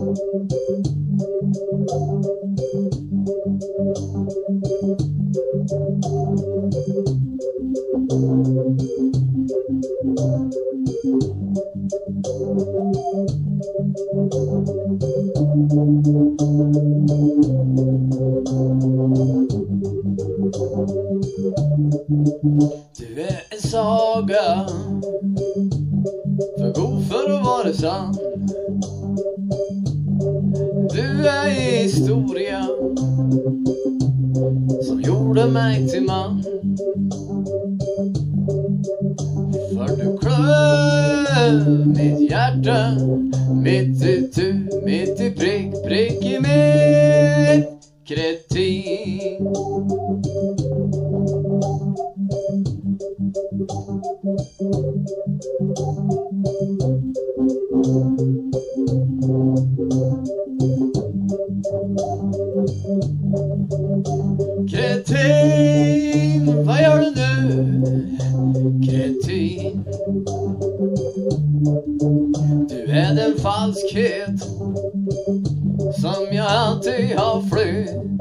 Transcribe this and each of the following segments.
Du är en saga, för god för att vara sann. Du är historia som gjorde mig till man. För du klöv mitt hjärta, mitt i tu, mitt i prick, prick i mitt kretin. Kretin, vad gör du nu? Kretin, du är den falskhet som jag alltid har flytt.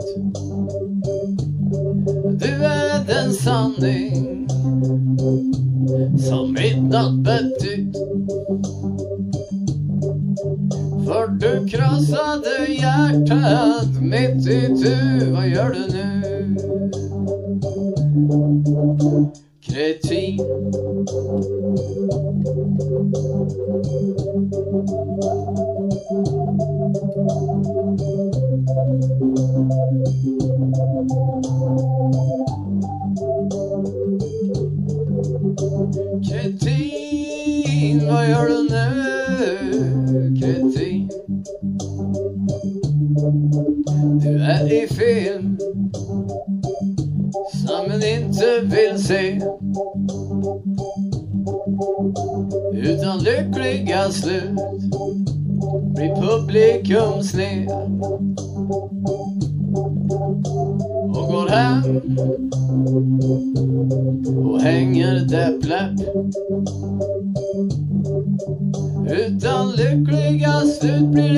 Du är den sanning som mitt natt betytt. För du krossade hjärtat mitt i tu, vad gör du nu? Kretin. Kretin, vad gör du nu? Kretin. Du är i film som man inte vill se, utan lyckliga slut blir publikum sned och går hem och hänger deppläpp. Utan lyckliga slut blir